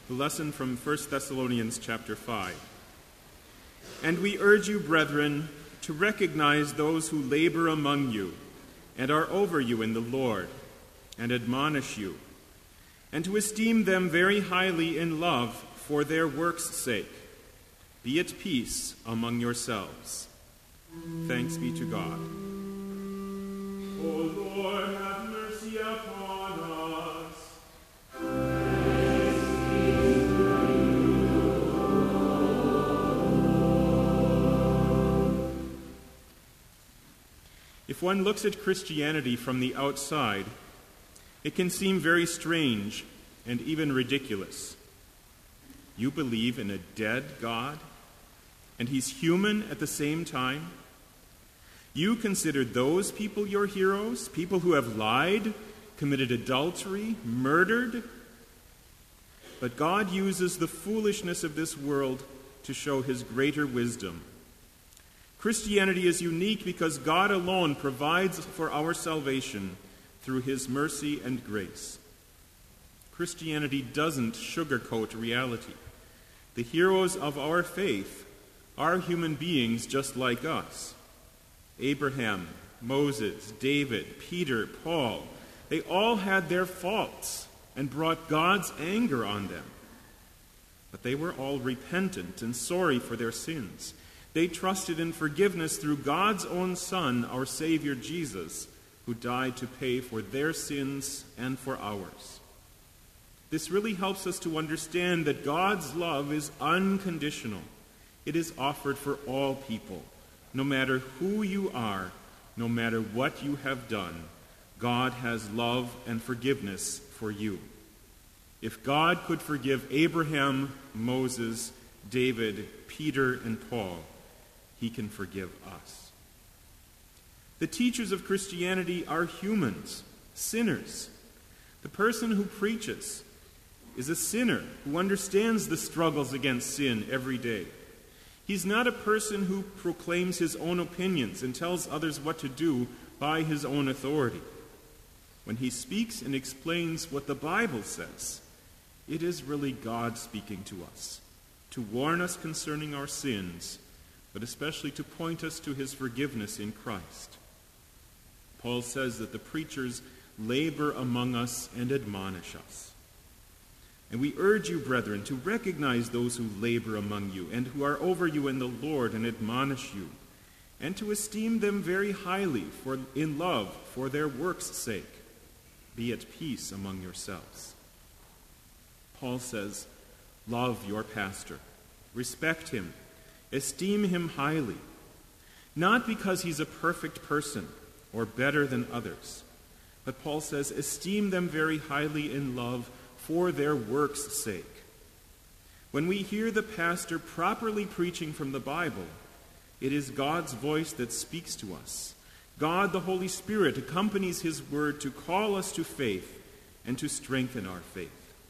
The lesson from 1 Thessalonians chapter 5. And we urge you, brethren, to recognize those who labor among you and are over you in the Lord, and admonish you, and to esteem them very highly in love for their work's sake. Be at peace among yourselves. Thanks be to God. O Lord, have mercy upon us. If one looks at Christianity from the outside, it can seem very strange and even ridiculous. You believe in a dead God, and he's human at the same time? You consider those people your heroes, people who have lied, committed adultery, murdered? But God uses the foolishness of this world to show his greater wisdom. Christianity is unique because God alone provides for our salvation through his mercy and grace. Christianity doesn't sugarcoat reality. The heroes of our faith are human beings just like us. Abraham, Moses, David, Peter, Paul, they all had their faults and brought God's anger on them. But they were all repentant and sorry for their sins. They trusted in forgiveness through God's own Son, our Savior Jesus, who died to pay for their sins and for ours. This really helps us to understand that God's love is unconditional. It is offered for all people. No matter who you are, no matter what you have done, God has love and forgiveness for you. If God could forgive Abraham, Moses, David, Peter, and Paul, he can forgive us. The teachers of Christianity are humans, sinners. The person who preaches is a sinner who understands the struggles against sin every day. He's not a person who proclaims his own opinions and tells others what to do by his own authority. When he speaks and explains what the Bible says, it is really God speaking to us, to warn us concerning our sins, but especially to point us to his forgiveness in Christ. Paul says that the preachers labor among us and admonish us. And we urge you, brethren, to recognize those who labor among you and who are over you in the Lord and admonish you, and to esteem them very highly in love for their work's sake. Be at peace among yourselves. Paul says, love your pastor, respect him, esteem him highly, not because he's a perfect person or better than others, but Paul says, esteem them very highly in love for their work's sake. When we hear the pastor properly preaching from the Bible, it is God's voice that speaks to us. God, the Holy Spirit, accompanies his word to call us to faith and to strengthen our faith.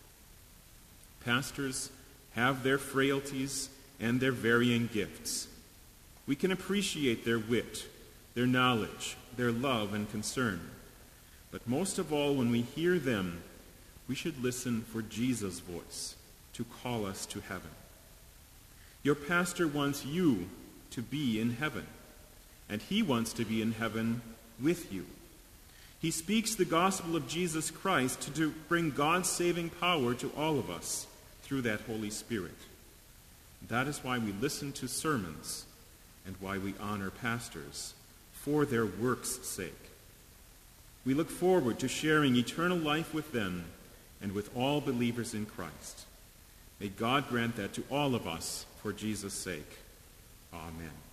Pastors have their frailties and their varying gifts. We can appreciate their wit, their knowledge, their love and concern. But most of all, when we hear them, we should listen for Jesus' voice to call us to heaven. Your pastor wants you to be in heaven, and he wants to be in heaven with you. He speaks the gospel of Jesus Christ to bring God's saving power to all of us through that Holy Spirit. That is why we listen to sermons and why we honor pastors for their work's sake. We look forward to sharing eternal life with them and with all believers in Christ. May God grant that to all of us for Jesus' sake. Amen.